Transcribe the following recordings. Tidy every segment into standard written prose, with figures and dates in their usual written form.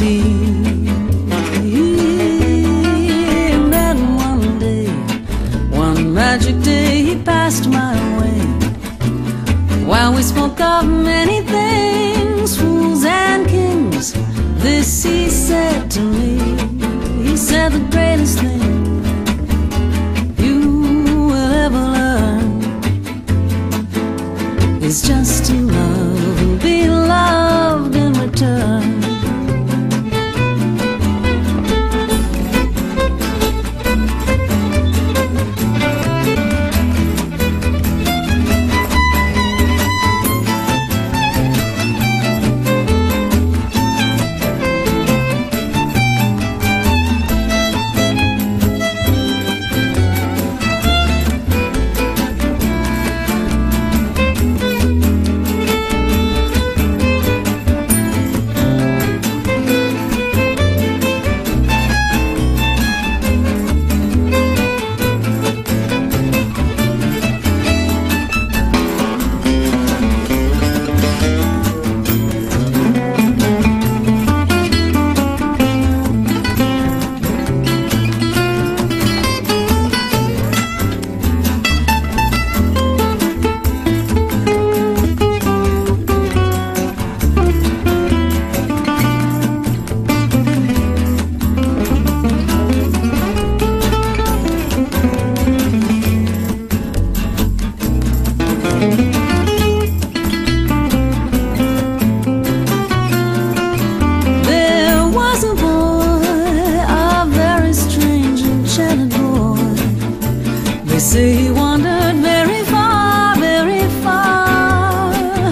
see. And then one day, one magic day, he passed my way. While we spoke of many things, fools and kings, this he said to me. He said the greatest thing you will ever learn is just to love and be loved in return. They say he wandered very far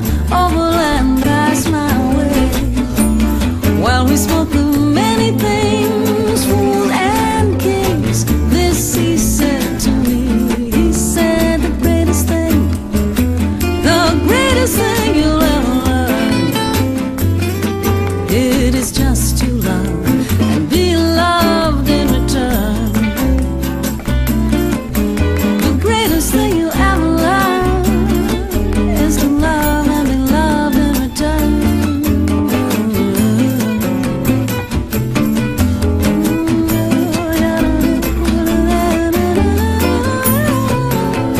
over land past my way. While we spoke of many things,